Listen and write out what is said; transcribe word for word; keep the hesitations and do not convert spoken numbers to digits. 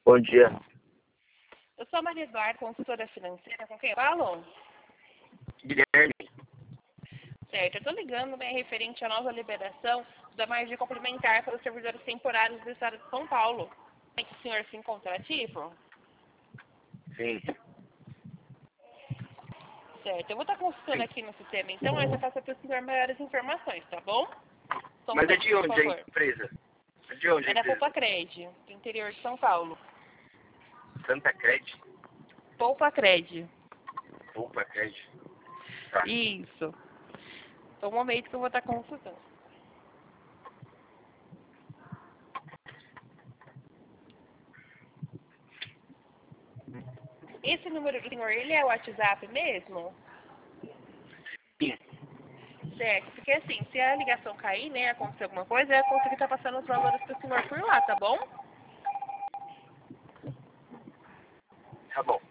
Bom dia. Eu sou a Maria Eduardo, consultora financeira, com quem eu falo? Guilherme. Certo, eu estou ligando, né, referente à nova liberação da margem complementar para os servidores temporários do Estado de São Paulo. É que o senhor se encontra ativo? Sim. Certo, eu vou estar consultando aqui no sistema, então, mas eu faço para o senhor maiores informações, tá bom? Só um Mas é pouquinho, de onde por a favor. empresa? É de onde a É da empresa? Poupa Cred, do interior de São Paulo. Santa Crede? Poupa Cred. Opa, Crede. Tá. Isso. Então, um momento que eu vou estar consultando. Esse número do senhor, ele é o WhatsApp mesmo? Sim. Certo, porque assim, se a ligação cair, né, acontecer alguma coisa, eu consigo estar passando os valores para o senhor por lá, tá bom? Tá bom.